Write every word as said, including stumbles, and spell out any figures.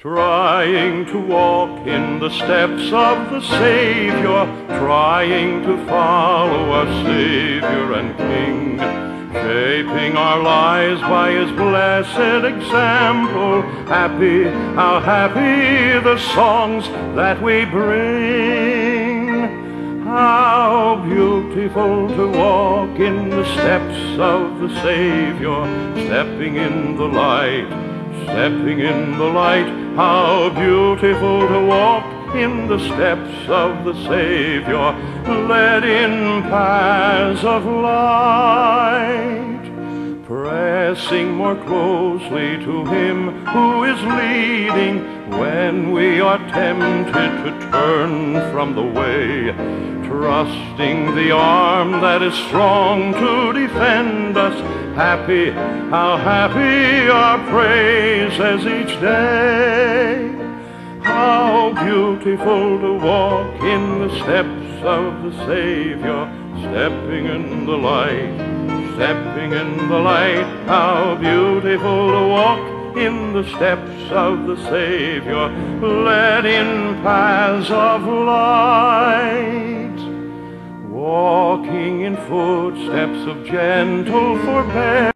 trying to walk in the steps of the Savior, trying to follow our Savior and King, shaping our lives by His blessed example. Happy, how happy the songs that we bring. How beautiful to walk in the steps of the Savior, stepping in the light, stepping in the light. How beautiful to walk in the steps of the Savior, led in paths of light, pressing more closely to Him who is leading when we are tempted to turn from the way, trusting the arm that is strong to defend us. Happy, how happy our praises each day. How beautiful to walk in the steps of the Savior, stepping in the light, stepping in the light. How beautiful to walk in the steps of the Savior, led in paths of light, walking in footsteps of gentle forbearance.